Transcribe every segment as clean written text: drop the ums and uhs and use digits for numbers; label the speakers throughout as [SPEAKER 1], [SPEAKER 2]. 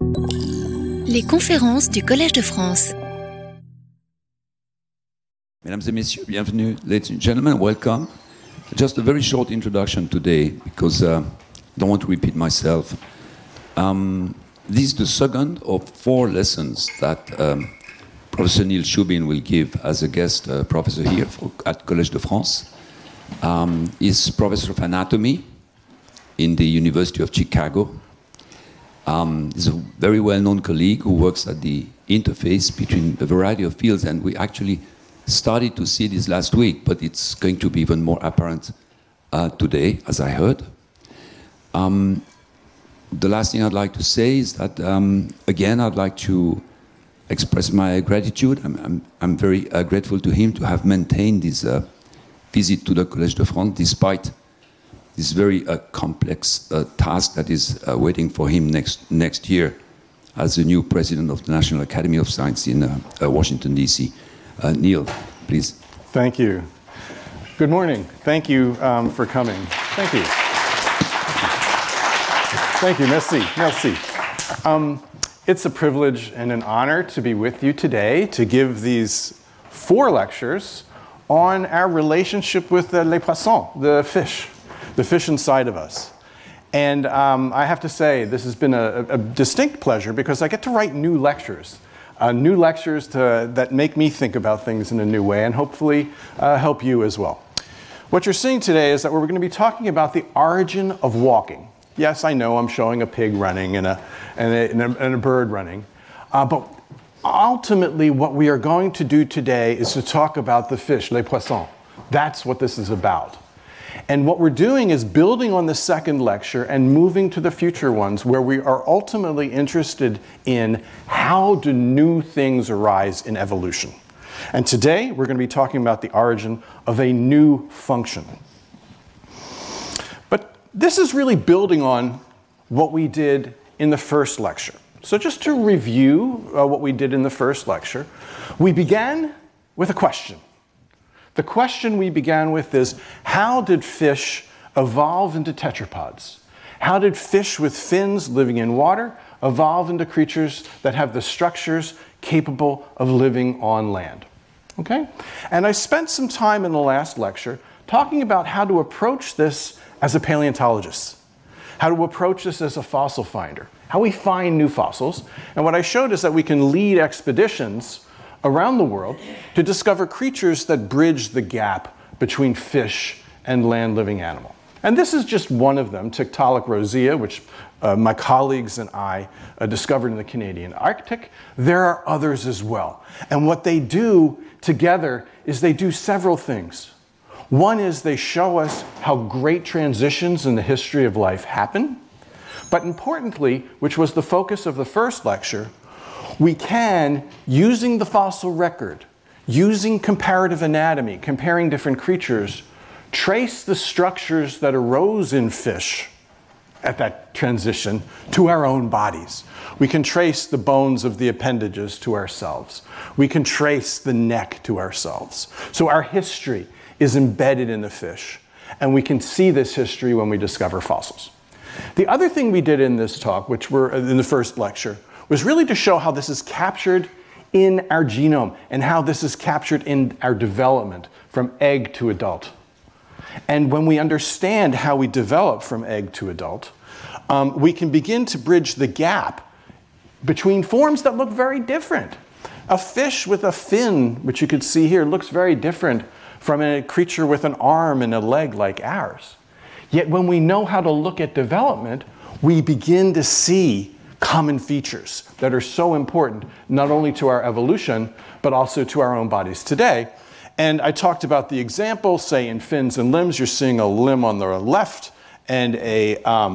[SPEAKER 1] Les conférences du Collège de France.
[SPEAKER 2] Mesdames et messieurs, bienvenue. Ladies and gentlemen, welcome. Just a very short introduction today, because I don't want to repeat myself. This is the second of 4 lessons that Professor Neil Shubin will give as a guest professor here at Collège de France. He's professor of anatomy in the University of Chicago. He's a very well-known colleague who works at the interface between a variety of fields, and we actually started to see this last week, but it's going to be even more apparent today, as I heard. The last thing I'd like to say is that, again, I'd like to express my gratitude. I'm very grateful to him to have maintained this visit to the Collège de France, despite this very complex task that is waiting for him next year as the new president of the National Academy of Science in Washington, D.C. Neil, please.
[SPEAKER 3] Thank you. Good morning. Thank you for coming. Thank you. Thank you. Merci. Merci. It's a privilege and an honor to be with you today to give these 4 lectures on our relationship with les poissons, the fish inside of us. And I have to say, this has been a distinct pleasure because I get to write new lectures that make me think about things in a new way and hopefully help you as well. What you're seeing today is that we're going to be talking about the origin of walking. Yes, I know I'm showing a pig running and a bird running, but ultimately what we are going to do today is to talk about the fish, les poissons. That's what this is about. And what we're doing is building on the second lecture and moving to the future ones where we are ultimately interested in how do new things arise in evolution. And today we're going to be talking about the origin of a new function. But this is really building on what we did in the first lecture. So just to review what we did in the first lecture, we began with a question. The question we began with is, how did fish evolve into tetrapods? How did fish with fins living in water evolve into creatures that have the structures capable of living on land? Okay? And I spent some time in the last lecture talking about how to approach this as a paleontologist, how to approach this as a fossil finder, how we find new fossils. And what I showed is that we can lead expeditions around the world to discover creatures that bridge the gap between fish and land-living animal. And this is just one of them, Tiktaalik rosea, which my colleagues and I discovered in the Canadian Arctic. There are others as well. And what they do together is they do several things. One is they show us how great transitions in the history of life happen. But importantly, which was the focus of the first lecture, we can, using the fossil record, using comparative anatomy, comparing different creatures, trace the structures that arose in fish at that transition to our own bodies. We can trace the bones of the appendages to ourselves. We can trace the neck to ourselves. So our history is embedded in the fish, and we can see this history when we discover fossils. The other thing we did in this talk, which were in the first lecture, was really to show how this is captured in our genome and how this is captured in our development from egg to adult. And when we understand how we develop from egg to adult, we can begin to bridge the gap between forms that look very different. A fish with a fin, which you could see here, looks very different from a creature with an arm and a leg like ours. Yet when we know how to look at development, we begin to see common features that are so important, not only to our evolution, but also to our own bodies today. And I talked about the example, say in fins and limbs, you're seeing a limb on the left and a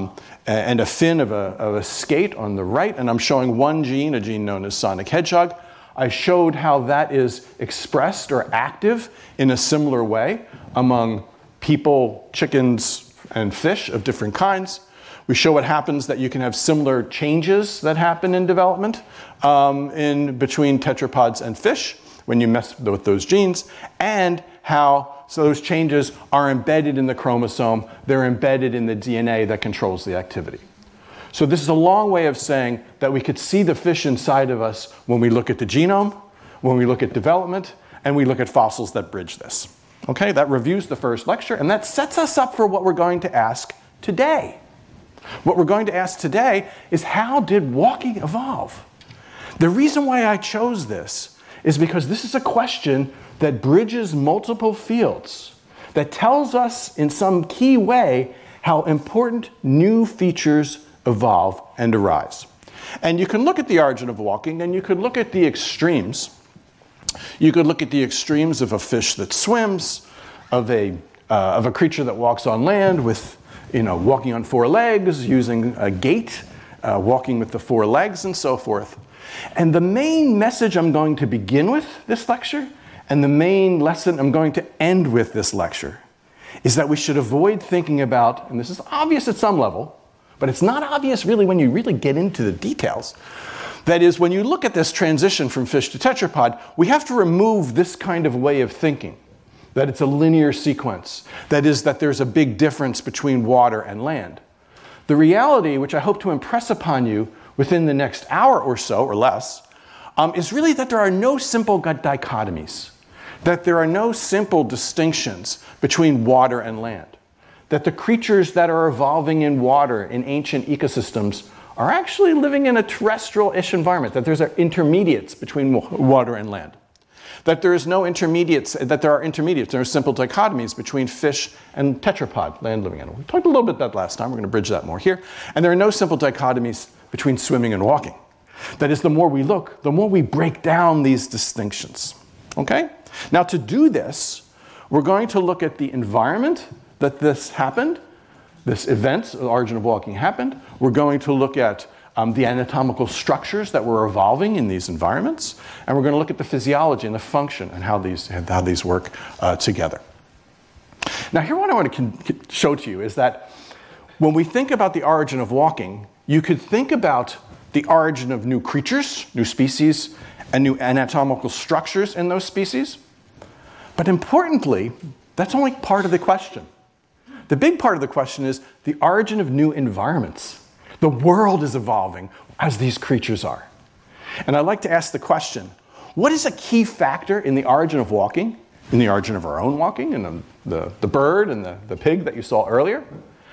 [SPEAKER 3] fin of a skate on the right. And I'm showing one gene, a gene known as sonic hedgehog. I showed how that is expressed or active in a similar way among people, chickens, and fish of different kinds. We show what happens that you can have similar changes that happen in development in between tetrapods and fish when you mess with those genes, and how those changes are embedded in the chromosome. They're embedded in the DNA that controls the activity. So this is a long way of saying that we could see the fish inside of us when we look at the genome, when we look at development, and we look at fossils that bridge this. Okay, that reviews the first lecture, and that sets us up for what we're going to ask today. What we're going to ask today is, how did walking evolve? The reason why I chose this is because this is a question that bridges multiple fields, that tells us in some key way how important new features evolve and arise. And you can look at the origin of walking, and you could look at the extremes. You could look at the extremes of a fish that swims, of a creature that walks on land with, walking on four legs, using a gait, walking with the four legs, and so forth. And the main message I'm going to begin with this lecture, and the main lesson I'm going to end with this lecture, is that we should avoid thinking about, and this is obvious at some level, but it's not obvious really when you really get into the details. That is, when you look at this transition from fish to tetrapod, we have to remove this kind of way of thinking, that it's a linear sequence, that is, that there's a big difference between water and land. The reality, which I hope to impress upon you within the next hour or so, or less, is really that there are no simple dichotomies, that there are no simple distinctions between water and land, that the creatures that are evolving in water in ancient ecosystems are actually living in a terrestrial-ish environment, that there's intermediates between water and land, that there is no intermediates, that there are intermediates, there are simple dichotomies between fish and tetrapod, land-living animal. We talked a little bit about that last time, we're going to bridge that more here. And there are no simple dichotomies between swimming and walking. That is, the more we look, the more we break down these distinctions. Okay? Now, to do this, we're going to look at the environment that this happened, this event, the origin of walking happened. We're going to look at the anatomical structures that were evolving in these environments, and we're going to look at the physiology and the function and how these work together. Now, here what I want to show to you is that when we think about the origin of walking, you could think about the origin of new creatures, new species, and new anatomical structures in those species. But importantly, that's only part of the question. The big part of the question is the origin of new environments. The world is evolving as these creatures are. And I'd like to ask the question, what is a key factor in the origin of walking, in the origin of our own walking, and the bird and the pig that you saw earlier?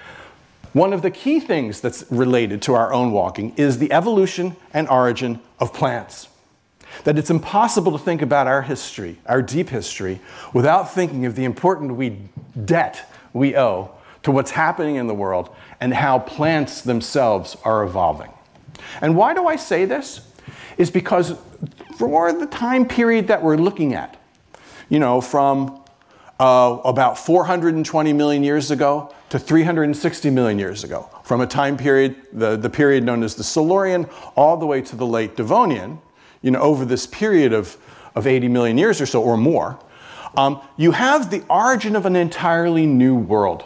[SPEAKER 3] One of the key things that's related to our own walking is the evolution and origin of plants. That it's impossible to think about our history, our deep history, without thinking of the important debt we owe to what's happening in the world and how plants themselves are evolving. And why do I say this? Is because for the time period that we're looking at, from about 420 million years ago to 360 million years ago, from a time period, the period known as the Silurian, all the way to the late Devonian, over this period of 80 million years or so or more, you have the origin of an entirely new world.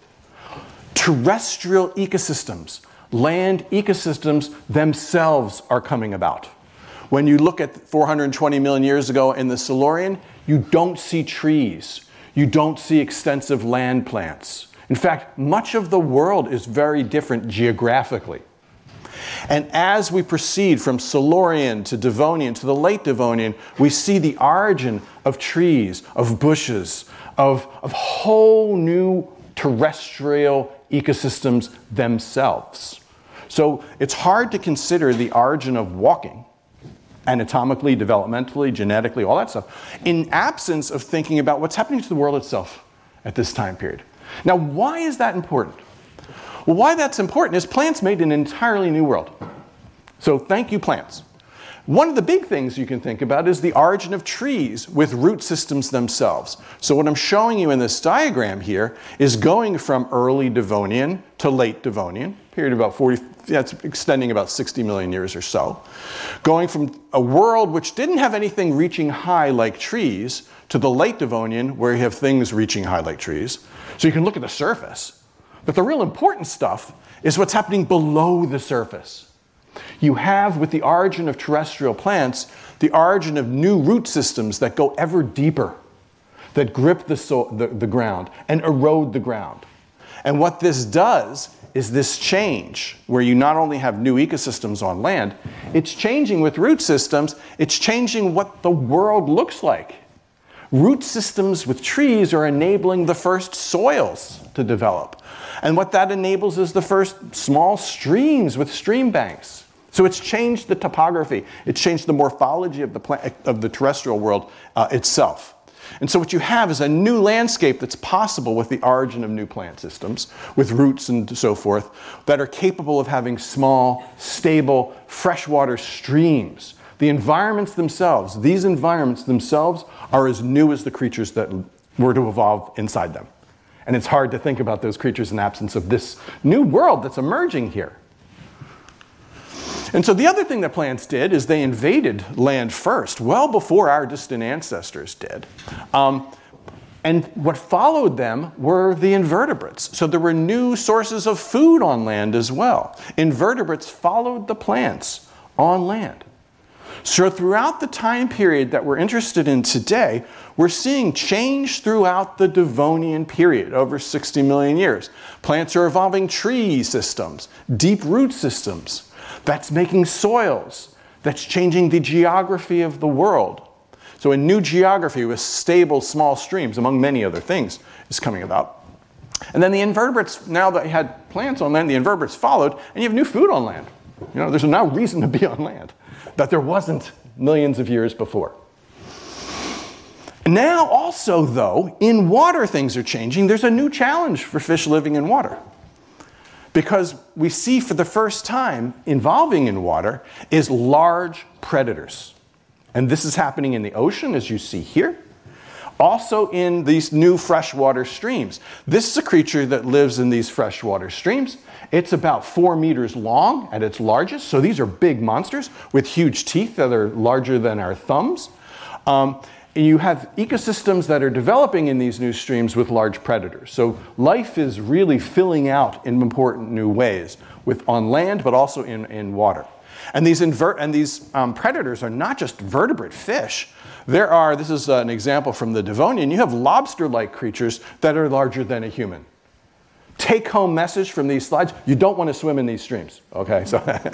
[SPEAKER 3] Terrestrial ecosystems, land ecosystems themselves are coming about. When you look at 420 million years ago in the Silurian, you don't see trees. You don't see extensive land plants. In fact, much of the world is very different geographically. And as we proceed from Silurian to Devonian to the late Devonian, we see the origin of trees, of bushes, of whole new terrestrial ecosystems themselves. So it's hard to consider the origin of walking, anatomically, developmentally, genetically, all that stuff, in absence of thinking about what's happening to the world itself at this time period. Now, why is that important? Well, why that's important is plants made an entirely new world. So thank you, plants. One of the big things you can think about is the origin of trees with root systems themselves. So what I'm showing you in this diagram here is going from early Devonian to late Devonian, period about 40, it's extending about 60 million years or so. Going from a world which didn't have anything reaching high like trees to the late Devonian where you have things reaching high like trees. So you can look at the surface. But the real important stuff is what's happening below the surface. You have, with the origin of terrestrial plants, the origin of new root systems that go ever deeper, that grip the ground and erode the ground. And what this does is this change, where you not only have new ecosystems on land, it's changing with root systems, it's changing what the world looks like. Root systems with trees are enabling the first soils to develop. And what that enables is the first small streams with stream banks. So it's changed the topography. It's changed the morphology of the terrestrial world itself. And so what you have is a new landscape that's possible with the origin of new plant systems, with roots and so forth, that are capable of having small, stable, freshwater streams. The environments themselves, these environments themselves, are as new as the creatures that were to evolve inside them. And it's hard to think about those creatures in absence of this new world that's emerging here. And so the other thing that plants did is they invaded land first, well before our distant ancestors did. And what followed them were the invertebrates. So there were new sources of food on land as well. Invertebrates followed the plants on land. So throughout the time period that we're interested in today, we're seeing change throughout the Devonian period, over 60 million years. Plants are evolving tree systems, deep root systems. That's making soils. That's changing the geography of the world. So a new geography with stable small streams, among many other things, is coming about. And then the invertebrates, now that you had plants on land, the invertebrates followed, and you have new food on land. You know, there's now reason to be on land that there wasn't millions of years before. Now also, though, in water things are changing. There's a new challenge for fish living in water. Because we see for the first time involving in water is large predators. And this is happening in the ocean, as you see here. Also in these new freshwater streams. This is a creature that lives in these freshwater streams. It's about 4 meters long at its largest. So these are big monsters with huge teeth that are larger than our thumbs. You have ecosystems that are developing in these new streams with large predators. So life is really filling out in important new ways, on land, but also in water. And these predators are not just vertebrate fish. This is an example from the Devonian. You have lobster-like creatures that are larger than a human. Take-home message from these slides: you don't want to swim in these streams. Okay,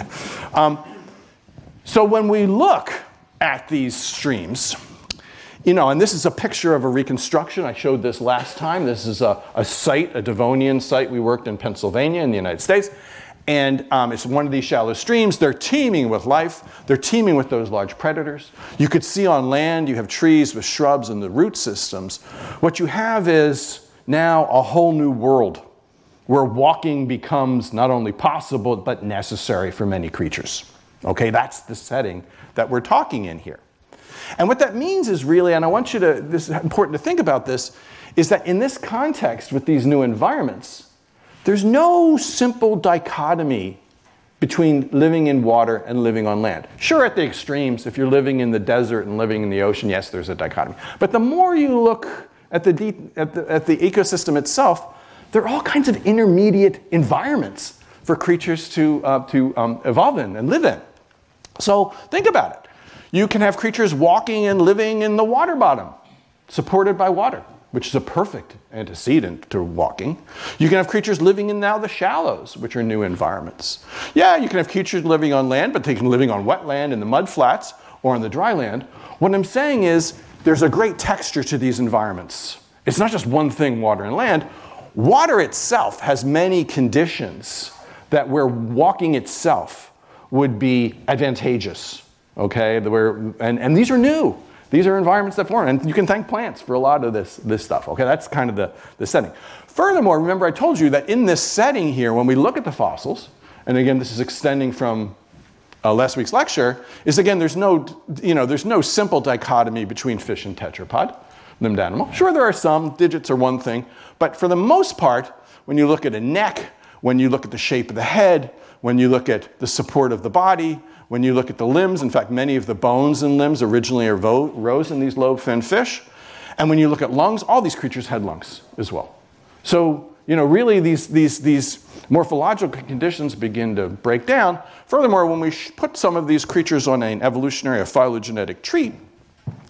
[SPEAKER 3] so when we look at these streams, you know, and this is a picture of a reconstruction. I showed this last time. This is a site, a Devonian site. We worked in Pennsylvania in the United States. And it's one of these shallow streams. They're teeming with life. They're teeming with those large predators. You could see on land, you have trees with shrubs and the root systems. What you have is now a whole new world where walking becomes not only possible, but necessary for many creatures. Okay, that's the setting that we're talking in here. And what that means is really, and I want you to, this is important to think about this, is that in this context with these new environments, there's no simple dichotomy between living in water and living on land. Sure, at the extremes, if you're living in the desert and living in the ocean, yes, there's a dichotomy. But the more you look at the ecosystem itself, there are all kinds of intermediate environments for creatures to evolve in and live in. So think about it. You can have creatures walking and living in the water bottom, supported by water, which is a perfect antecedent to walking. You can have creatures living in now the shallows, which are new environments. Yeah, you can have creatures living on land, but they can living on wetland in the mud flats or on the dry land. What I'm saying is there's a great texture to these environments. It's not just one thing, water and land. Water itself has many conditions that where walking itself would be advantageous. Okay, and these are new. These are environments that form, and you can thank plants for a lot of this stuff. Okay, that's kind of the setting. Furthermore, remember I told you that in this setting here, when we look at the fossils, and again this is extending from last week's lecture, is again there's no simple dichotomy between fish and tetrapod, limbed animal. Sure, there are some, digits are one thing, but for the most part, when you look at a neck, when you look at the shape of the head, when you look at the support of the body, when you look at the limbs, in fact, many of the bones and limbs originally arose in these lobe-finned fish. And when you look at lungs, all these creatures had lungs as well. So, really these morphological conditions begin to break down. Furthermore, when we put some of these creatures on an evolutionary or phylogenetic tree,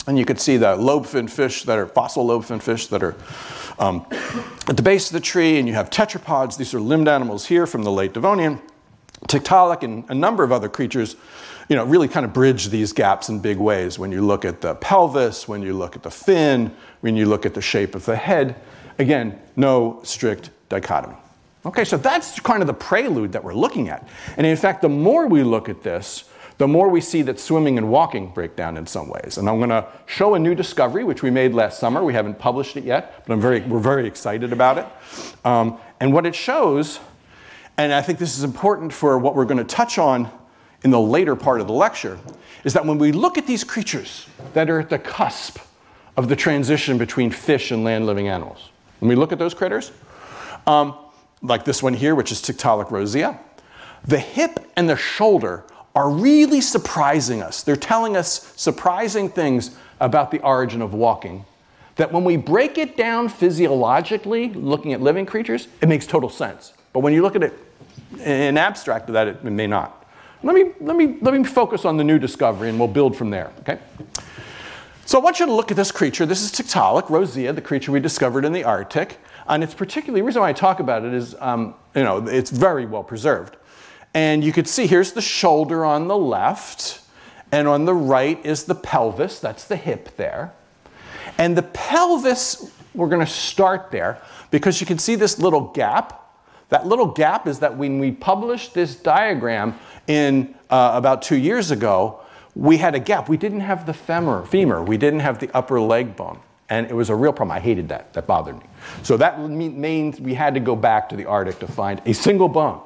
[SPEAKER 3] And you could see the lobefin fish that are fossil lobefin fish that are at the base of the tree, and you have tetrapods. These are limbed animals here from the late Devonian. Tiktaalik and a number of other creatures, really kind of bridge these gaps in big ways. When you look at the pelvis, when you look at the fin, when you look at the shape of the head, again, no strict dichotomy. Okay, so that's kind of the prelude that we're looking at. And in fact, the more we look at this, the more we see that swimming and walking break down in some ways. And I'm going to show a new discovery, which we made last summer. We haven't published it yet, but we're very excited about it. And what it shows, and I think this is important for what we're going to touch on in the later part of the lecture, is that when we look at these creatures that are at the cusp of the transition between fish and land-living animals, when we look at those critters, like this one here, which is Tiktaalik rosea, the hip and the shoulder are really surprising us. They're telling us surprising things about the origin of walking, that when we break it down physiologically, looking at living creatures, it makes total sense. But when you look at it in abstract of that, it may not. Let me focus on the new discovery, and we'll build from there, okay? So I want you to look at this creature. This is Tiktaalik rosea, the creature we discovered in the Arctic. And it's particularly, the reason why I talk about it is, it's very well preserved. And you could see here's the shoulder on the left, and on the right is the pelvis. That's the hip there. And the pelvis, we're going to start there because you can see this little gap. That little gap is that when we published this diagram in about 2 years ago, we had a gap. We didn't have the femur. We didn't have the upper leg bone. And it was a real problem. I hated that. That bothered me. So that means we had to go back to the Arctic to find a single bone.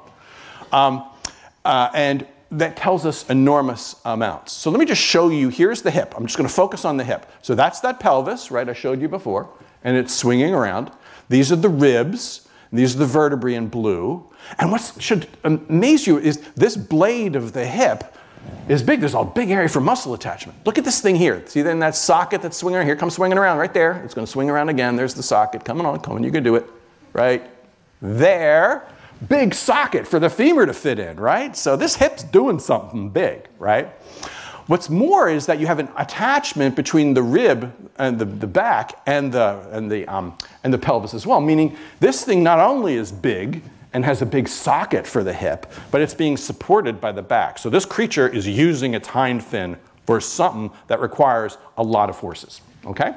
[SPEAKER 3] And that tells us enormous amounts. So let me just show you, here's the hip. I'm just going to focus on the hip. So that's that pelvis, right, I showed you before, and it's swinging around. These are the ribs. These are the vertebrae in blue. And what should amaze you is this blade of the hip is big. There's a big area for muscle attachment. Look at this thing here. See then that socket that's swinging around? Here comes swinging around right there. It's going to swing around again. There's the socket. Coming on. You can do it. Right there. Big socket for the femur to fit in, right? So this hip's doing something big, right? What's more is that you have an attachment between the rib and the back and the pelvis as well, meaning this thing not only is big and has a big socket for the hip, but it's being supported by the back. So this creature is using its hind fin for something that requires a lot of forces, okay?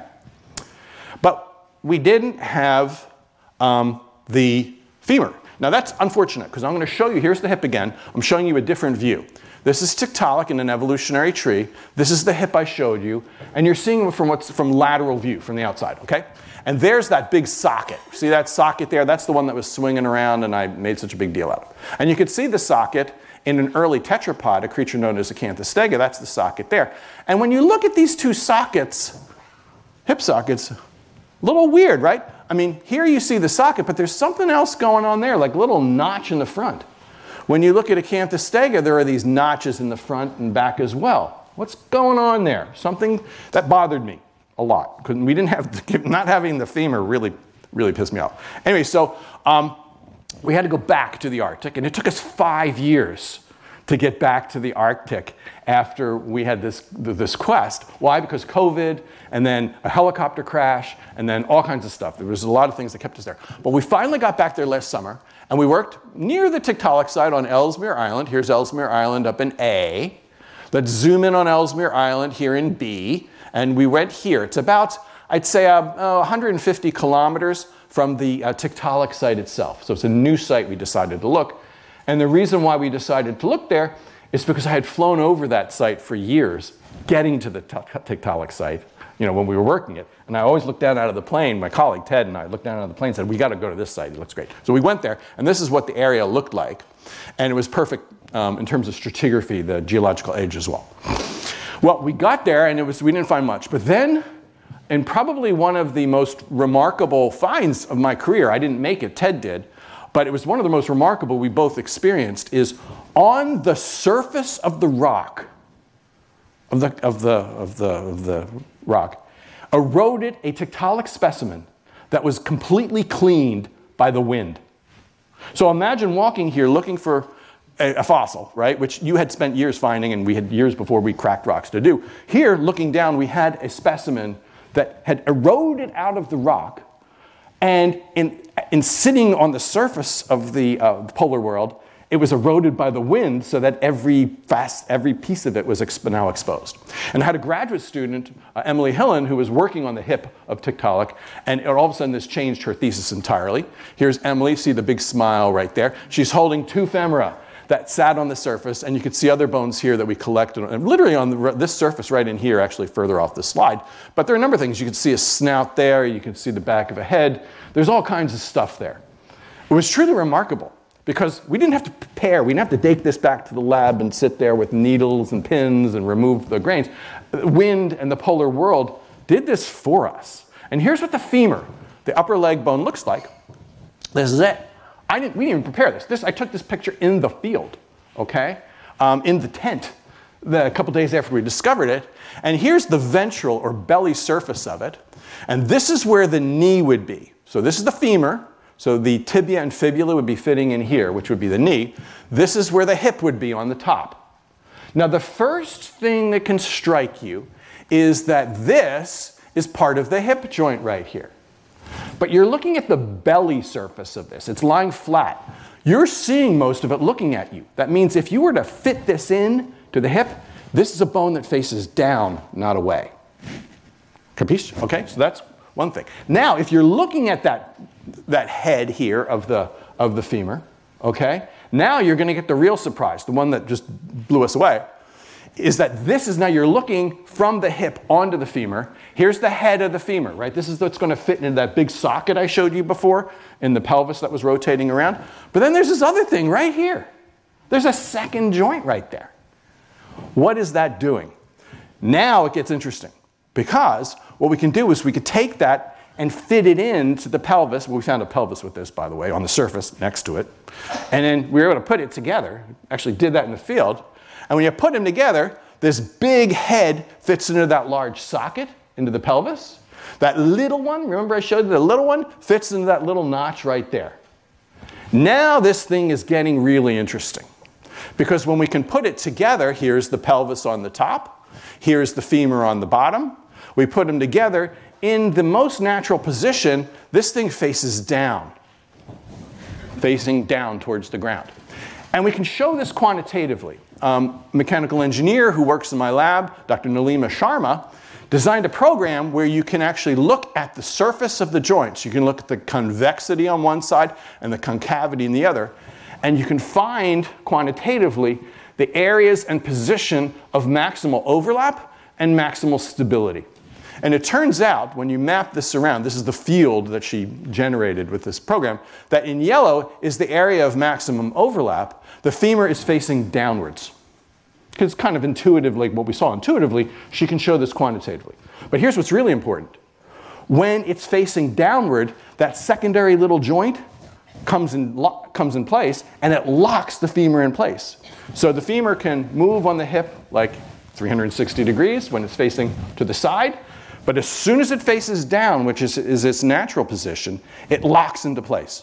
[SPEAKER 3] But we didn't have the femur. Now that's unfortunate because I'm going to show you, here's the hip again. I'm showing you a different view. This is Tiktaalik in an evolutionary tree. This is the hip I showed you. And you're seeing it from lateral view, from the outside, okay? And there's that big socket. See that socket there? That's the one that was swinging around and I made such a big deal out of. And you could see the socket in an early tetrapod, a creature known as Acanthostega. That's the socket there. And when you look at these two sockets, hip sockets, a little weird, right? I mean, here you see the socket, but there's something else going on there, like a little notch in the front. When you look at Acanthostega, there are these notches in the front and back as well. What's going on there? Something that bothered me a lot. We didn't have, not having the femur really pissed me off. Anyway, so we had to go back to the Arctic, and it took us 5 years to get back to the Arctic after we had this quest. Why? Because COVID, and then a helicopter crash, and then all kinds of stuff. There was a lot of things that kept us there. But we finally got back there last summer, and we worked near the Tiktaalik site on Ellesmere Island. Here's Ellesmere Island up in A. Let's zoom in on Ellesmere Island here in B. And we went here. It's about, I'd say, 150 kilometers from the Tiktaalik site itself. So it's a new site we decided to look. And the reason why we decided to look there is because I had flown over that site for years, getting to the Tiktaalik site, when we were working it. And I always looked down out of the plane, my colleague Ted and I looked down out of the plane and said, we got to go to this site, it looks great. So we went there, and this is what the area looked like. And it was perfect in terms of stratigraphy, the geological age as well. Well, we got there, and we didn't find much. But then, and probably one of the most remarkable finds of my career, I didn't make it, Ted did, but it was one of the most remarkable we both experienced, is on the surface of the rock, of the rock, eroded a Tiktaalik specimen that was completely cleaned by the wind. So imagine walking here looking for a fossil, right? Which you had spent years finding, and we had years before we cracked rocks to do. Here, looking down, we had a specimen that had eroded out of the rock, and in sitting on the surface of the polar world, it was eroded by the wind so that every piece of it was now exposed. And I had a graduate student, Emily Hillen, who was working on the hip of Tiktaalik, and all of a sudden this changed her thesis entirely. Here's Emily, see the big smile right there. She's holding two femora that sat on the surface, and you could see other bones here that we collected, and literally on this surface right in here, actually further off the slide. But there are a number of things. You can see a snout there, you can see the back of a head. There's all kinds of stuff there. It was truly remarkable, because we didn't have to prepare. We didn't have to take this back to the lab and sit there with needles and pins and remove the grains. The wind and the polar world did this for us. And here's what the femur, the upper leg bone, looks like. This is it. We didn't even prepare this. I took this picture in the field, okay? In the tent, a couple days after we discovered it. And here's the ventral or belly surface of it. And this is where the knee would be. So this is the femur. So the tibia and fibula would be fitting in here, which would be the knee. This is where the hip would be on the top. Now, the first thing that can strike you is that this is part of the hip joint right here. But you're looking at the belly surface of this. It's lying flat. You're seeing most of it looking at you. That means if you were to fit this in to the hip, this is a bone that faces down, not away. Capisce? Okay, so that's one thing. Now, if you're looking at that head here of the femur, okay, now you're going to get the real surprise, the one that just blew us away, is that this is now you're looking from the hip onto the femur. Here's the head of the femur, right? This is what's going to fit into that big socket I showed you before in the pelvis that was rotating around. But then there's this other thing right here. There's a second joint right there. What is that doing? Now it gets interesting, because what we can do is we could take that and fit it into the pelvis. Well, we found a pelvis with this, by the way, on the surface next to it. And then we were able to put it together. Actually did that in the field. And when you put them together, this big head fits into that large socket, into the pelvis. That little one, remember I showed you the little one, fits into that little notch right there. Now this thing is getting really interesting. Because when we can put it together, here's the pelvis on the top, here's the femur on the bottom. We put them together. In the most natural position, this thing faces down, facing down towards the ground. And we can show this quantitatively. Mechanical engineer who works in my lab, Dr. Nalima Sharma, designed a program where you can actually look at the surface of the joints. You can look at the convexity on one side and the concavity in the other. And you can find quantitatively the areas and position of maximal overlap and maximal stability. And it turns out, when you map this around, this is the field that she generated with this program, that in yellow is the area of maximum overlap. The femur is facing downwards. Because it's kind of intuitive, like what we saw intuitively, she can show this quantitatively. But here's what's really important. When it's facing downward, that secondary little joint comes in place, and it locks the femur in place. So the femur can move on the hip like 360 degrees when it's facing to the side. But as soon as it faces down, which is its natural position, it locks into place.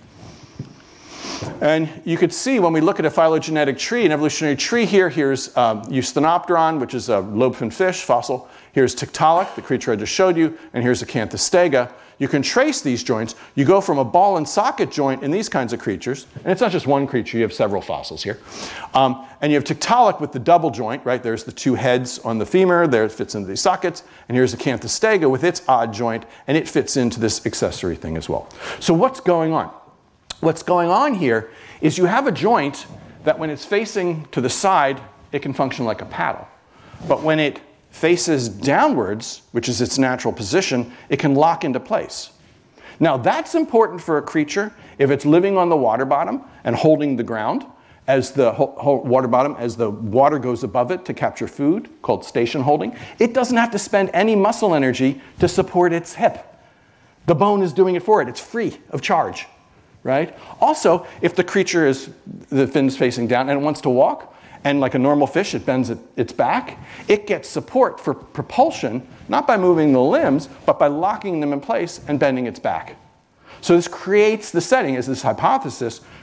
[SPEAKER 3] And you could see when we look at a phylogenetic tree, an evolutionary tree here, here's Eusthenopteron, which is a lobe-finned fish fossil. Here's Tiktaalik, the creature I just showed you, and here's Acanthostega. You can trace these joints. You go from a ball and socket joint in these kinds of creatures, and it's not just one creature, you have several fossils here. And you have Tiktaalik with the double joint, right? There's the two heads on the femur, there it fits into these sockets, and here's Acanthostega with its odd joint, and it fits into this accessory thing as well. So what's going on? What's going on here is you have a joint that when it's facing to the side, it can function like a paddle. But when it faces downwards, which is its natural position, it can lock into place. Now that's important for a creature if it's living on the water bottom and holding the ground as the water bottom, as the water goes above it to capture food, called station holding. It doesn't have to spend any muscle energy to support its hip. The bone is doing it for it. It's free of charge, right? Also, if the creature is, the fin's facing down and it wants to walk, and like a normal fish, it bends its back, it gets support for propulsion, not by moving the limbs, but by locking them in place and bending its back. So this creates the setting, as this hypothesis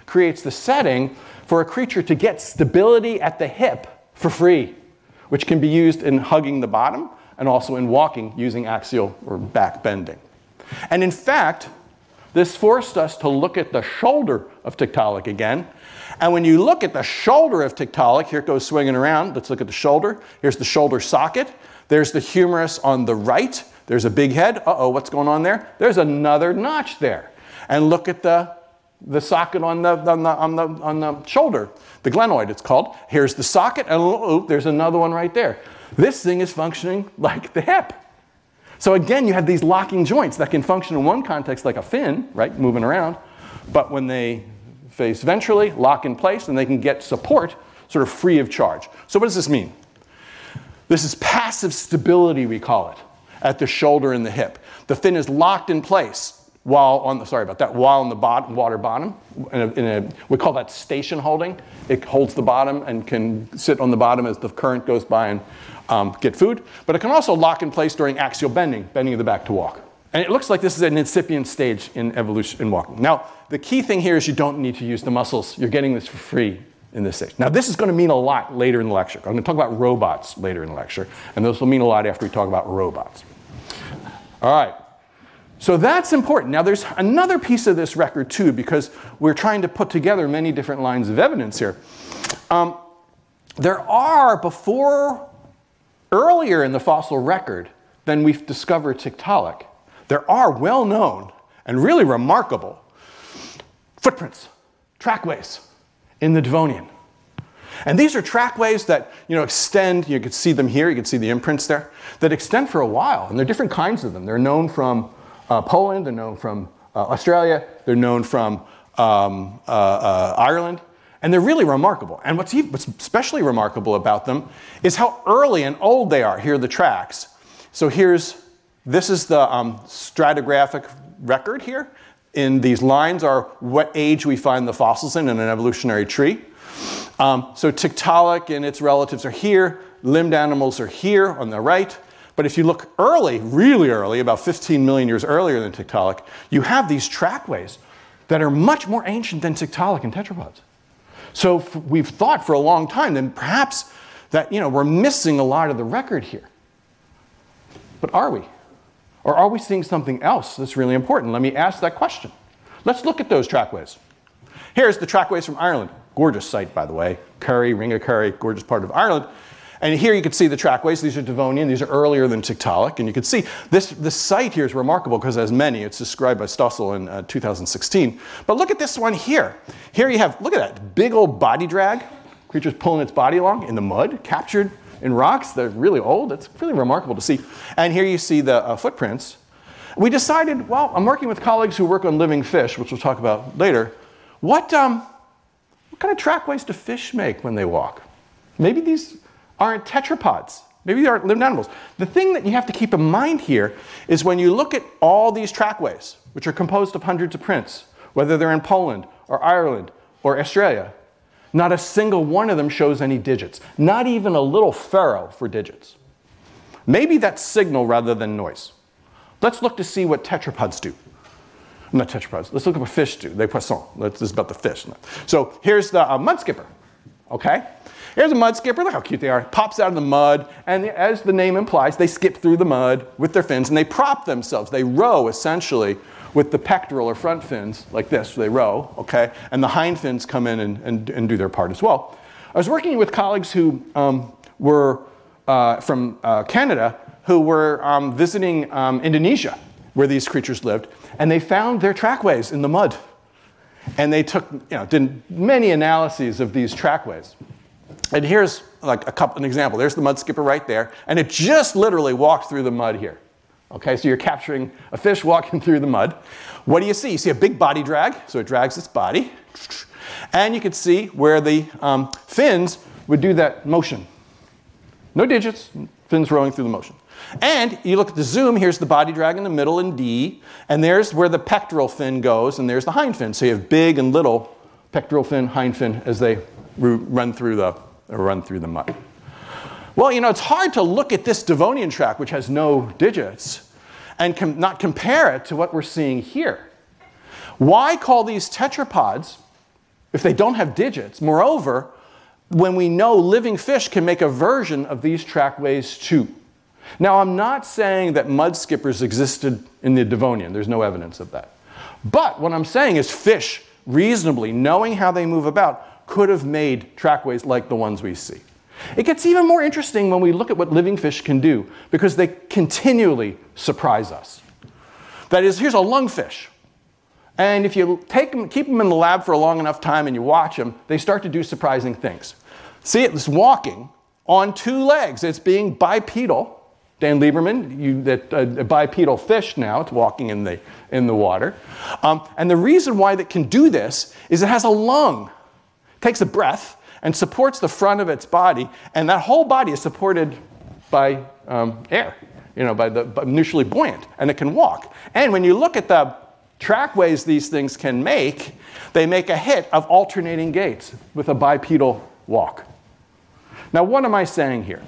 [SPEAKER 3] creates the setting for a creature to get stability at the hip for free, which can be used in hugging the bottom and also in walking using axial or back bending. And in fact, this forced us to look at the shoulder of Tiktaalik again. And when you look at the shoulder of Tiktaalik, here it goes swinging around. Let's look at the shoulder. Here's the shoulder socket. There's the humerus on the right. There's a big head. Uh-oh, what's going on there? There's another notch there. And look at the socket on the shoulder, the glenoid it's called. Here's the socket, and there's another one right there. This thing is functioning like the hip. So again, you have these locking joints that can function in one context like a fin, right, moving around, but when they face ventrally, lock in place, and they can get support sort of free of charge. So what does this mean? This is passive stability, we call it, at the shoulder and the hip. The fin is locked in place while on the water bottom. We call that station holding. It holds the bottom and can sit on the bottom as the current goes by and get food. But it can also lock in place during axial bending of the back to walk. And it looks like this is an incipient stage in evolution in walking. Now, the key thing here is you don't need to use the muscles. You're getting this for free in this stage. Now, this is going to mean a lot later in the lecture. I'm going to talk about robots later in the lecture, and those will mean a lot after we talk about robots. All right. So that's important. Now, there's another piece of this record, too, because we're trying to put together many different lines of evidence here. There are, earlier in the fossil record than we've discovered Tiktaalik, there are well-known and really remarkable footprints, trackways in the Devonian. And these are trackways that extend. You can see them here. You can see the imprints there that extend for a while. And there are different kinds of them. They're known from Poland. They're known from Australia. They're known from Ireland. And they're really remarkable. And what's especially remarkable about them is how early and old they are. Here are the tracks. So this is the stratigraphic record here. In these lines are what age we find the fossils in an evolutionary tree. So Tiktaalik and its relatives are here. Limbed animals are here on the right. But if you look early, really early, about 15 million years earlier than Tiktaalik, you have these trackways that are much more ancient than Tiktaalik and tetrapods. So we've thought for a long time then perhaps that we're missing a lot of the record here. But are we? Or are we seeing something else that's really important? Let me ask that question. Let's look at those trackways. Here's the trackways from Ireland. Gorgeous site, by the way. Kerry, Ring of Kerry, gorgeous part of Ireland. And here you can see the trackways. These are Devonian. These are earlier than Tiktaalik. And you can see this site here is remarkable because it has many. It's described by Stossel in 2016. But look at this one here. Here you have, look at that, big old body drag. Creature's pulling its body along in the mud, captured in rocks. They're really old. It's really remarkable to see. And here you see the footprints. We decided, well, I'm working with colleagues who work on living fish, which we'll talk about later. What kind of trackways do fish make when they walk? Maybe these aren't tetrapods. Maybe they aren't lived animals. The thing that you have to keep in mind here is when you look at all these trackways, which are composed of hundreds of prints, whether they're in Poland or Ireland or Australia, not a single one of them shows any digits. Not even a little furrow for digits. Maybe that's signal rather than noise. Let's look to see what tetrapods do. Not tetrapods. Let's look at what fish do. Les poissons. This is about the fish. So here's the mud skipper. Okay? Here's a mud skipper. Look how cute they are. Pops out of the mud, and as the name implies, they skip through the mud with their fins, and they prop themselves. They row, essentially, with the pectoral or front fins, like this. They row, okay? And the hind fins come in and do their part as well. I was working with colleagues who were from Canada who were visiting Indonesia, where these creatures lived, and they found their trackways in the mud. And they did many analyses of these trackways. And here's an example. There's the mud skipper right there, and it just literally walked through the mud here. Okay, so you're capturing a fish walking through the mud. What do you see? You see a big body drag, so it drags its body. And you can see where the fins would do that motion. No digits, fins rowing through the motion. And you look at the zoom, here's the body drag in the middle in D, and there's where the pectoral fin goes, and there's the hind fin. So you have big and little pectoral fin, hind fin as they run through the mud. Well, it's hard to look at this Devonian track, which has no digits, and not compare it to what we're seeing here. Why call these tetrapods if they don't have digits. Moreover, when we know living fish can make a version of these trackways too. Now, I'm not saying that mud skippers existed in the Devonian. There's no evidence of that. But what I'm saying is fish, reasonably, knowing how they move about, could have made trackways like the ones we see. It gets even more interesting when we look at what living fish can do, because they continually surprise us. That is, here's a lungfish. And if you keep them in the lab for a long enough time and you watch them, they start to do surprising things. See, it's walking on two legs. It's being bipedal. Dan Lieberman, a bipedal fish now, it's walking in the water. And the reason why it can do this is it has a lung. It takes a breath and supports the front of its body, and that whole body is supported by air, by initially buoyant, and it can walk. And when you look at the trackways these things can make, they make a hit of alternating gaits with a bipedal walk. Now, what am I saying here?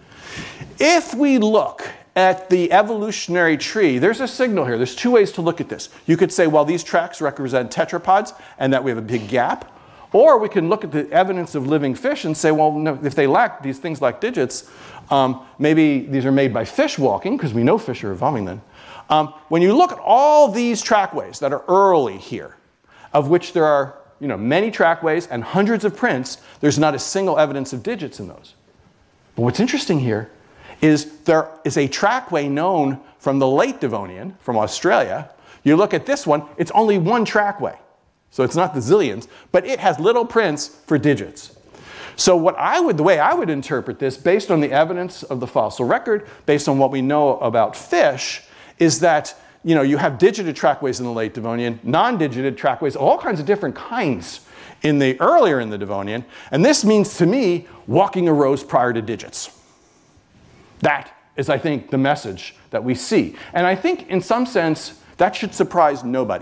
[SPEAKER 3] If we look at the evolutionary tree, there's a signal here. There's two ways to look at this. You could say, well, these tracks represent tetrapods and that we have a big gap. Or we can look at the evidence of living fish and say, well, no, if they lack these things like digits, maybe these are made by fish walking, because we know fish are evolving then. When you look at all these trackways that are early here, of which there are many trackways and hundreds of prints, there's not a single evidence of digits in those. But what's interesting here is there is a trackway known from the late Devonian, from Australia. You look at this one, it's only one trackway. So it's not the zillions, but it has little prints for digits. So the way I would interpret this, based on the evidence of the fossil record, based on what we know about fish, is that you have digited trackways in the late Devonian, non-digited trackways, all kinds of different kinds earlier in the Devonian, and this means to me walking arose prior to digits. That is, I think, the message that we see. And I think in some sense that should surprise nobody.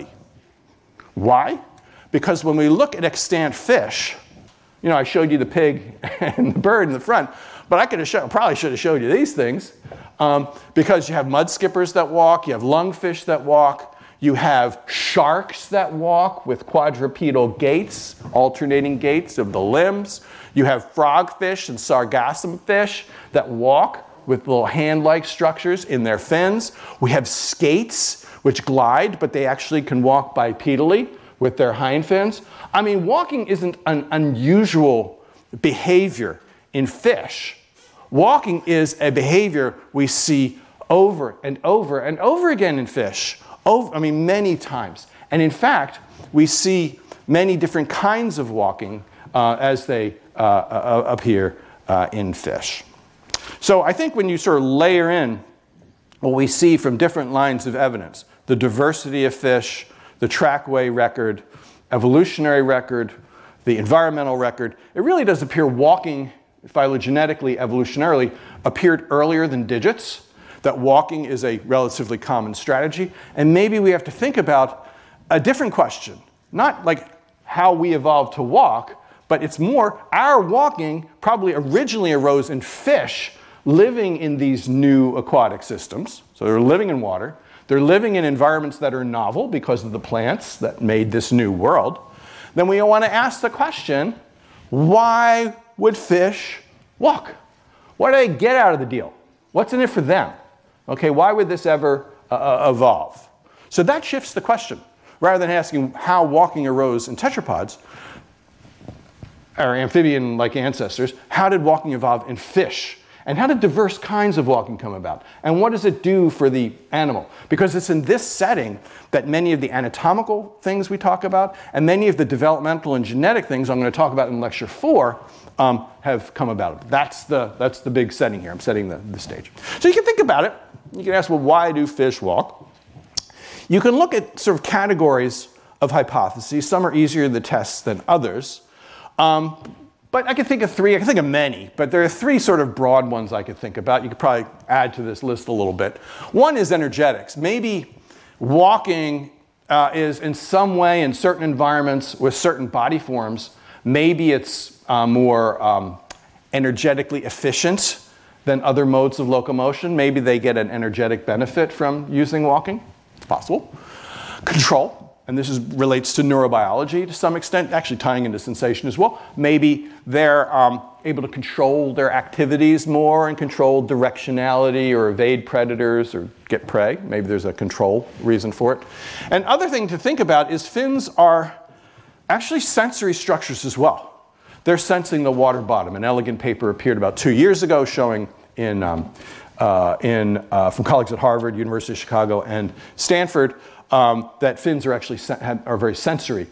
[SPEAKER 3] Why? Because when we look at extant fish, I showed you the pig and the bird in the front, but I probably should have showed you these things, because you have mud skippers that walk, you have lungfish that walk, you have sharks that walk with quadrupedal gaits, alternating gaits of the limbs. You have frogfish and sargassum fish that walk with little hand-like structures in their fins. We have skates, which glide, but they actually can walk bipedally with their hind fins. I mean, walking isn't an unusual behavior in fish. Walking is a behavior we see over and over and over again in fish. Many times. And in fact, we see many different kinds of walking as they appear in fish. So I think when you sort of layer in what we see from different lines of evidence, the diversity of fish, the trackway record, evolutionary record, the environmental record, it really does appear walking phylogenetically, evolutionarily, appeared earlier than digits, that walking is a relatively common strategy, and maybe we have to think about a different question, not like how we evolved to walk, but it's more our walking probably originally arose in fish living in these new aquatic systems. So they're living in water. They're living in environments that are novel because of the plants that made this new world. Then we want to ask the question, why would fish walk? What do they get out of the deal? What's in it for them? Okay, why would this ever evolve? So that shifts the question. Rather than asking how walking arose in tetrapods, or amphibian-like ancestors, how did walking evolve in fish? And how did diverse kinds of walking come about? And what does it do for the animal? Because it's in this setting that many of the anatomical things we talk about and many of the developmental and genetic things I'm going to talk about in lecture 4 have come about. That's the big setting here. I'm setting the stage. So you can think about it. You can ask, well, why do fish walk? You can look at sort of categories of hypotheses. Some are easier to test than others. But I can think of 3, I can think of many, but there are 3 sort of broad ones I could think about. You could probably add to this list a little bit. One is energetics. Maybe walking is in some way in certain environments with certain body forms, maybe it's more energetically efficient than other modes of locomotion. Maybe they get an energetic benefit from using walking. It's possible. Control. and this relates to neurobiology to some extent, actually tying into sensation as well. Maybe they're able to control their activities more and control directionality or evade predators or get prey. Maybe there's a control reason for it. And other thing to think about is fins are actually sensory structures as well. They're sensing the water bottom. An elegant paper appeared about 2 years ago showing from colleagues at Harvard, University of Chicago, and Stanford that fins are actually are very sensory.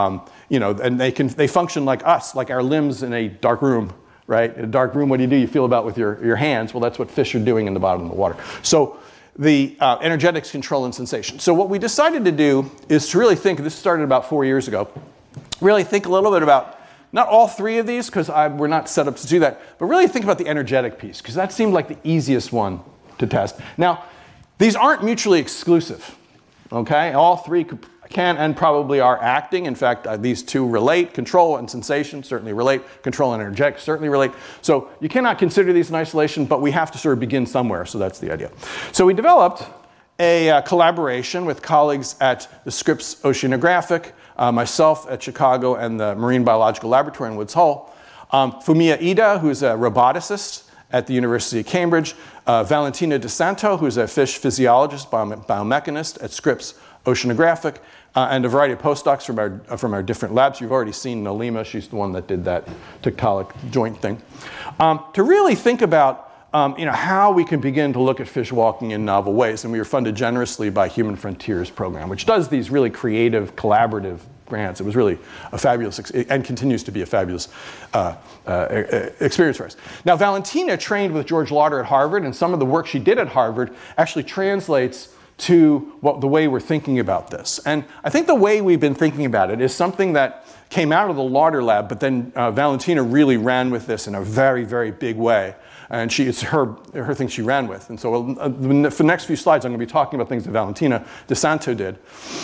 [SPEAKER 3] And they function like us, like our limbs in a dark room, right? In a dark room, what do? You feel about with your hands. Well, that's what fish are doing in the bottom of the water. So the energetics control and sensation. So what we decided to do is to really think, this started about 4 years ago, really think a little bit about, not all three of these, because we're not set up to do that, but really think about the energetic piece, because that seemed like the easiest one to test. Now, these aren't mutually exclusive, okay? All three can and probably are acting. In fact, these two relate. Control and sensation certainly relate. Control and energetics certainly relate. So you cannot consider these in isolation, but we have to sort of begin somewhere, so that's the idea. So we developed a collaboration with colleagues at the Scripps Oceanographic, myself at Chicago, and the Marine Biological Laboratory in Woods Hole. Fumiya Ida, who's a roboticist at the University of Cambridge. Valentina DeSanto, who's a fish physiologist, biomechanist at Scripps Oceanographic, and a variety of postdocs from our different labs. You've already seen Nalima. She's the one that did that tiktaalik joint thing. To really think about how we can begin to look at fish walking in novel ways. And we were funded generously by Human Frontiers program, which does these really creative, collaborative grants. It was really a fabulous, and continues to be a fabulous experience for us. Now, Valentina trained with George Lauder at Harvard, and some of the work she did at Harvard actually translates to the way we're thinking about this. And I think the way we've been thinking about it is something that came out of the Lauder lab, but then Valentina really ran with this in a very, very big way. And it's her thing she ran with. And so for the next few slides, I'm going to be talking about things that Valentina DeSanto did.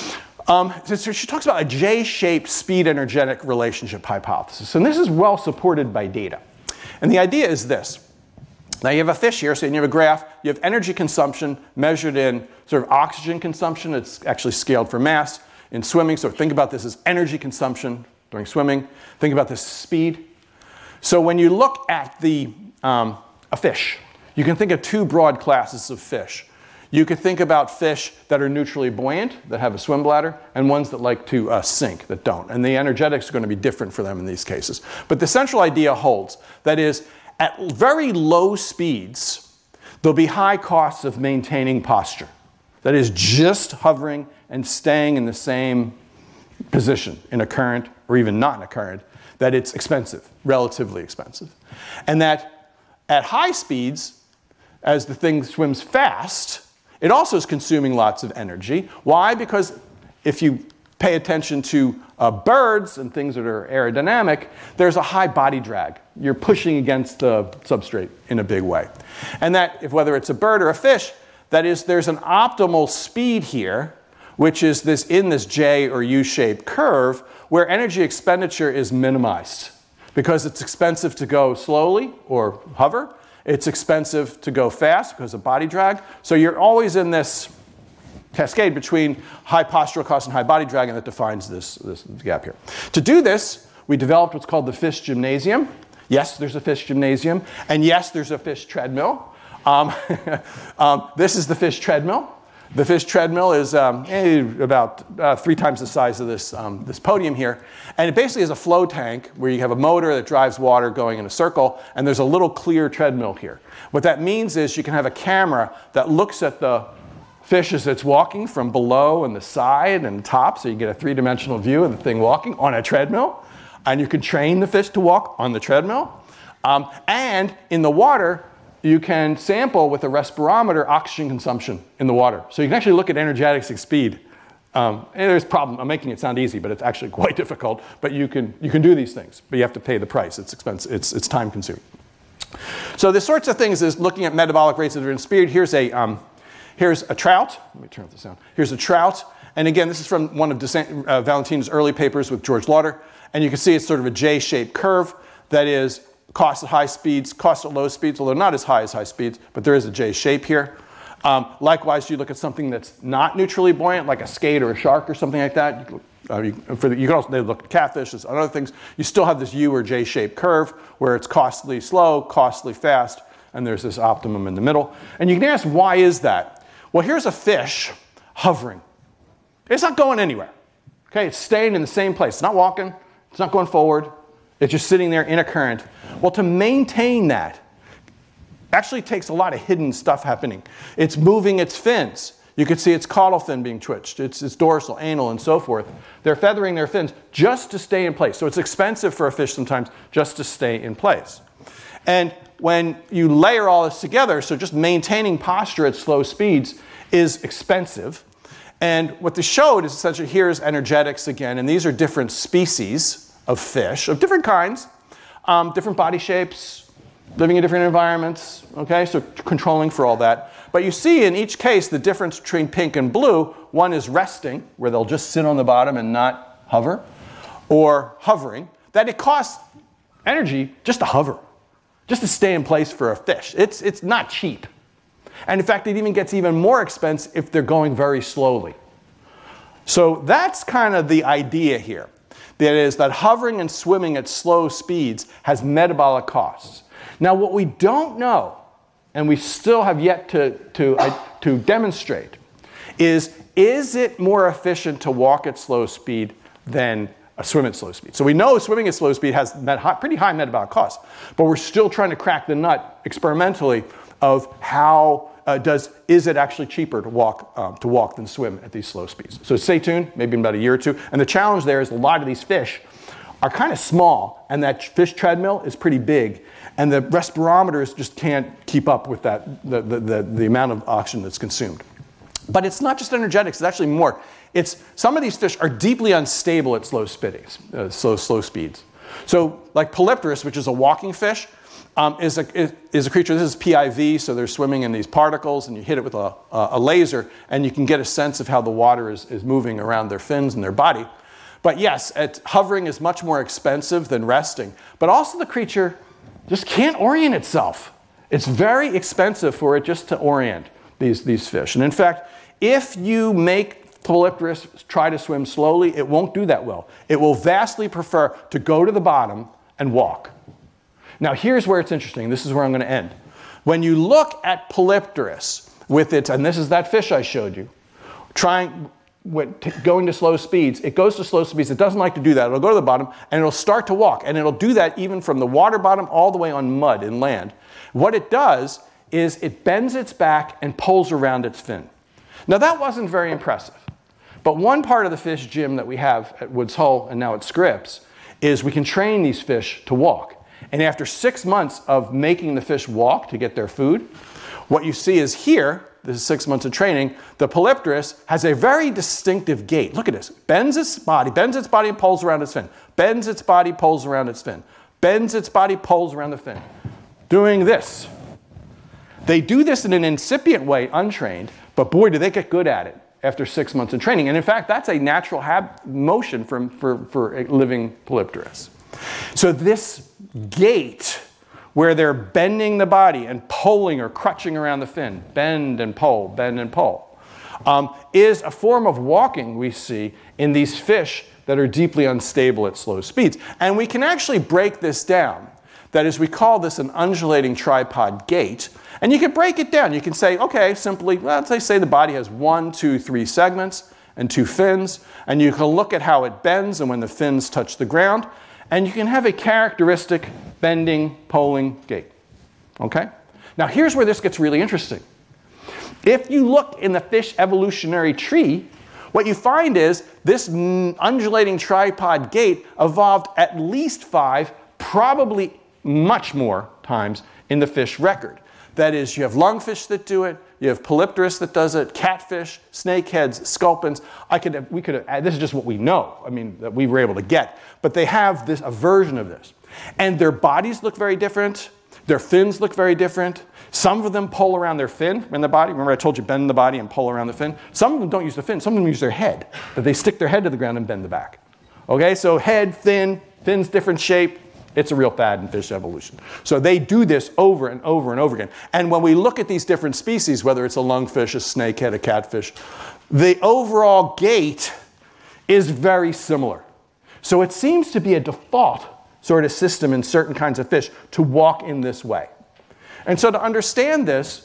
[SPEAKER 3] So she talks about a J-shaped speed-energetic relationship hypothesis. And this is well supported by data. And the idea is this. Now you have a fish here, so you have a graph. You have energy consumption measured in sort of oxygen consumption. It's actually scaled for mass in swimming. So think about this as energy consumption during swimming. Think about this as speed. So when you look at a fish, you can think of two broad classes of fish. You could think about fish that are neutrally buoyant, that have a swim bladder, and ones that like to sink, that don't. And the energetics are going to be different for them in these cases. But the central idea holds. That is, at very low speeds, there'll be high costs of maintaining posture. That is, just hovering and staying in the same position in a current, or even not in a current, that it's expensive, relatively expensive. And that at high speeds, as the thing swims fast, it also is consuming lots of energy. Why? Because if you pay attention to birds and things that are aerodynamic, there's a high body drag. You're pushing against the substrate in a big way. And that, whether it's a bird or a fish, that is, there's an optimal speed here, which is in this J or U-shaped curve, where energy expenditure is minimized. Because it's expensive to go slowly or hover. It's expensive to go fast because of body drag. So you're always in this cascade between high postural cost and high body drag, and that defines this gap here. To do this, we developed what's called the fish gymnasium. Yes, there's a fish gymnasium. And yes, there's a fish treadmill. This is the fish treadmill. The fish treadmill is about 3 times the size of this podium here. And it basically is a flow tank where you have a motor that drives water going in a circle, and there's a little clear treadmill here. What that means is you can have a camera that looks at the fish as it's walking from below and the side and top, so you get a 3-dimensional view of the thing walking on a treadmill. And you can train the fish to walk on the treadmill. And in the water, you can sample with a respirometer oxygen consumption in the water. So you can actually look at energetics at speed. And there's a problem. I'm making it sound easy, but it's actually quite difficult. But you can do these things, but you have to pay the price. It's expensive. It's time consuming. So the sorts of things is looking at metabolic rates at different speed. Here's a trout. Let me turn off the sound. Here's a trout. And again, this is from one of Valentina's early papers with George Lauder. And you can see it's sort of a J-shaped curve. That is, cost at high speeds, cost at low speeds, although not as high speeds, but there is a J shape here. Likewise, you look at something that's not neutrally buoyant, like a skate or a shark or something like that. You can also look at catfish and other things. You still have this U or J-shaped curve where it's costly slow, costly fast, and there's this optimum in the middle. And you can ask, why is that? Well, here's a fish hovering. It's not going anywhere. Okay, it's staying in the same place. It's not walking. It's not going forward. It's just sitting there in a current. Well, to maintain that actually takes a lot of hidden stuff happening. It's moving its fins. You could see its caudal fin being twitched, its dorsal, anal, and so forth. They're feathering their fins just to stay in place. So it's expensive for a fish sometimes just to stay in place. And when you layer all this together, so just maintaining posture at slow speeds is expensive. And what this showed is essentially, here's energetics again, and these are different species of fish, of different kinds, different body shapes, living in different environments, okay, so controlling for all that. But you see in each case the difference between pink and blue. One is resting, where they'll just sit on the bottom and not hover, or hovering, that it costs energy just to hover, just to stay in place for a fish. It's not cheap. And in fact, it even gets even more expensive if they're going very slowly. So that's kind of the idea here. That is that hovering and swimming at slow speeds has metabolic costs. Now, what we don't know, and we still have yet to demonstrate, is it more efficient to walk at slow speed than swim at slow speed? So we know swimming at slow speed has pretty high metabolic costs, but we're still trying to crack the nut experimentally of how is it actually cheaper to walk than swim at these slow speeds. So stay tuned, maybe in about a year or two. And the challenge there is a lot of these fish are kind of small, and that fish treadmill is pretty big, and the respirometers just can't keep up with that the amount of oxygen that's consumed. But it's not just energetics; it's actually more. Some of these fish are deeply unstable at slow speeds. So, like Polypterus, which is a walking fish, is a creature. This is PIV, so they're swimming in these particles, and you hit it with a laser, and you can get a sense of how the water is moving around their fins and their body. But yes, hovering is much more expensive than resting. But also the creature just can't orient itself. It's very expensive for it just to orient these fish. And in fact, if you make Polypterus try to swim slowly, it won't do that well. It will vastly prefer to go to the bottom and walk. Now here's where it's interesting. This is where I'm going to end. When you look at Polypterus with its, and this is that fish I showed you, going to slow speeds, it goes to slow speeds. It doesn't like to do that. It'll go to the bottom and it'll start to walk. And it'll do that even from the water bottom all the way on mud and land. What it does is it bends its back and pulls around its fin. Now that wasn't very impressive. But one part of the fish gym that we have at Woods Hole and now at Scripps is we can train these fish to walk. And after 6 months of making the fish walk to get their food, what you see is here, this is 6 months of training, the Polypterus has a very distinctive gait. Look at this. Bends its body and pulls around its fin. Bends its body, pulls around its fin. Bends its body, pulls around the fin. Doing this. They do this in an incipient way, untrained, but boy, do they get good at it after 6 months of training. And in fact, that's a natural motion for a living Polypterus. So this gait, where they're bending the body and pulling or crutching around the fin, bend and pull, is a form of walking we see in these fish that are deeply unstable at slow speeds. And we can actually break this down. That is, we call this an undulating tripod gait. And you can break it down. You can say, okay, simply, let's say the body has 1, 2, 3 segments and 2 fins. And you can look at how it bends and when the fins touch the ground. And you can have a characteristic bending, pulling gait. Okay? Now here's where this gets really interesting. If you look in the fish evolutionary tree, what you find is this undulating tripod gait evolved at least 5, probably much more times in the fish record. That is, you have lungfish that do it, you have Polypterus that does it, catfish, snakeheads, sculpins. This is just what we know, that we were able to get. But they have a version of this. And their bodies look very different. Their fins look very different. Some of them pull around their fin in the body. Remember I told you bend the body and pull around the fin? Some of them don't use the fin. Some of them use their head. That they stick their head to the ground and bend the back. Okay, so head, fins different shape. It's a real fad in fish evolution. So they do this over and over and over again. And when we look at these different species, whether it's a lungfish, a snakehead, a catfish, the overall gait is very similar. So it seems to be a default sort of system in certain kinds of fish to walk in this way. And so to understand this,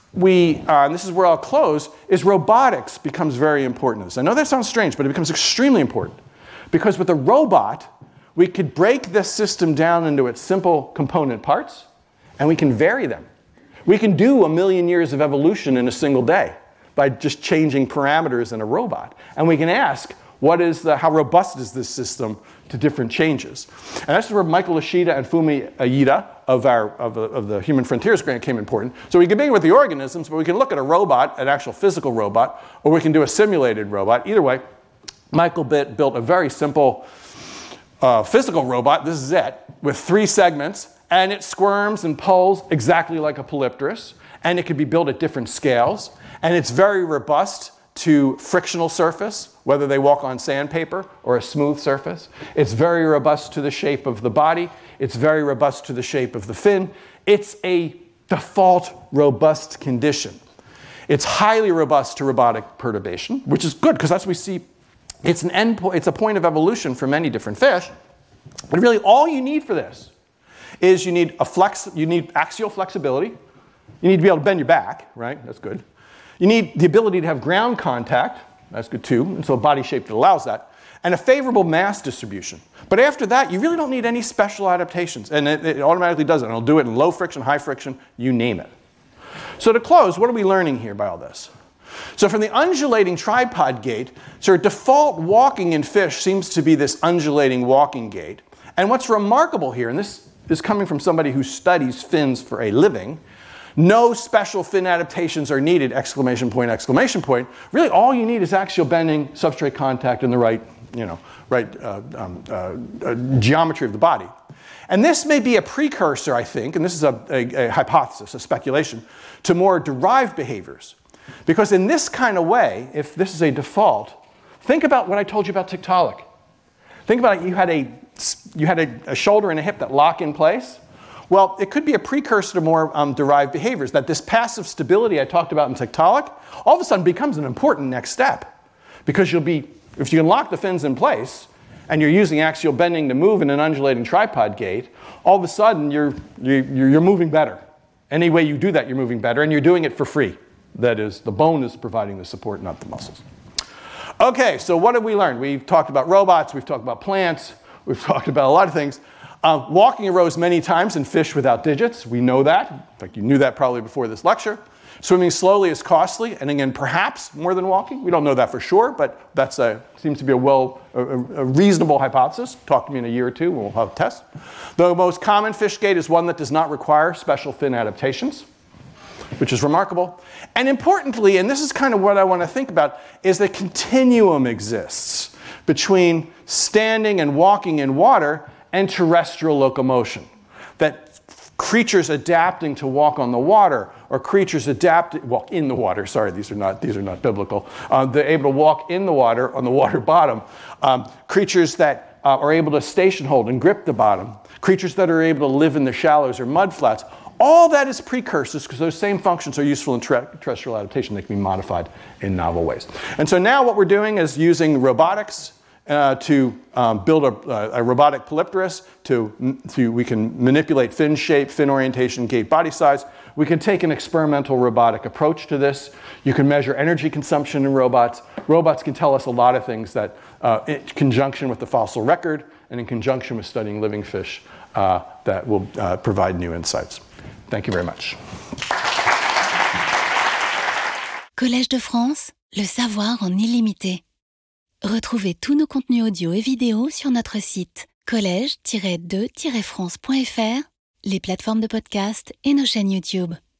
[SPEAKER 3] and this is where I'll close, is robotics becomes very important in this. I know that sounds strange, but it becomes extremely important. Because with a robot, we could break this system down into its simple component parts, and we can vary them. We can do 1 million years of evolution in a single day by just changing parameters in a robot. And we can ask, how robust is this system to different changes? And that's where Michael Ishida and Fumi Aida of the Human Frontiers Grant came important. So we can begin with the organisms, but we can look at a robot, an actual physical robot, or we can do a simulated robot. Either way, Michael built a very simple physical robot, this is it, with 3 segments, and it squirms and pulls exactly like a polypterus, and it can be built at different scales, and it's very robust to frictional surface, whether they walk on sandpaper or a smooth surface. It's very robust to the shape of the body. It's very robust to the shape of the fin. It's a default robust condition. It's highly robust to robotic perturbation, which is good because that's what we see. It's an endpoint. It's a point of evolution for many different fish. But really, all you need for this is you need axial flexibility. You need to be able to bend your back, right? That's good. You need the ability to have ground contact. That's good too. And so a body shape that allows that. And a favorable mass distribution. But after that, you really don't need any special adaptations. And it automatically does it. And it'll do it in low friction, high friction, you name it. So to close, what are we learning here by all this? So from the undulating tripod gait, so default walking in fish seems to be this undulating walking gait. And what's remarkable here, and this is coming from somebody who studies fins for a living, no special fin adaptations are needed, exclamation point, exclamation point. Really, all you need is axial bending, substrate contact, and the right geometry of the body. And this may be a precursor, I think, and this is a hypothesis, a speculation, to more derived behaviors. Because in this kind of way, if this is a default, think about what I told you about Tiktaalik. Think about it, you had a shoulder and a hip that lock in place. Well, it could be a precursor to more derived behaviors, that this passive stability I talked about in Tiktaalik all of a sudden becomes an important next step. Because if you can lock the fins in place, and you're using axial bending to move in an undulating tripod gait, all of a sudden you're moving better. Any way you do that, you're moving better, and you're doing it for free. That is, the bone is providing the support, not the muscles. Okay, so what have we learned? We've talked about robots, we've talked about plants, we've talked about a lot of things. Walking arose many times in fish without digits. We know that. In fact, you knew that probably before this lecture. Swimming slowly is costly, and again, perhaps more than walking. We don't know that for sure, but that seems to be a reasonable hypothesis. Talk to me in a year or two, and we'll have a test. The most common fish gait is one that does not require special fin adaptations, which is remarkable. And importantly, and this is kind of what I want to think about, is that continuum exists between standing and walking in water and terrestrial locomotion. That creatures adapting to walk on the water, or creatures walk in the water, sorry, these are not biblical. They're able to walk in the water, on the water bottom. Creatures that are able to station hold and grip the bottom. Creatures that are able to live in the shallows or mud flats. All that is precursors, because those same functions are useful in terrestrial adaptation. They can be modified in novel ways. And so now what we're doing is using robotics to build a robotic polypterus. We can manipulate fin shape, fin orientation, gait, body size. We can take an experimental robotic approach to this. You can measure energy consumption in robots. Robots can tell us a lot of things that, in conjunction with the fossil record and in conjunction with studying living fish, that will provide new insights. Thank you very much.
[SPEAKER 1] Collège de France, le savoir en illimité. Retrouvez tous nos contenus audio et vidéo sur notre site collège-2-france.fr, les plateformes de podcast et nos chaînes YouTube.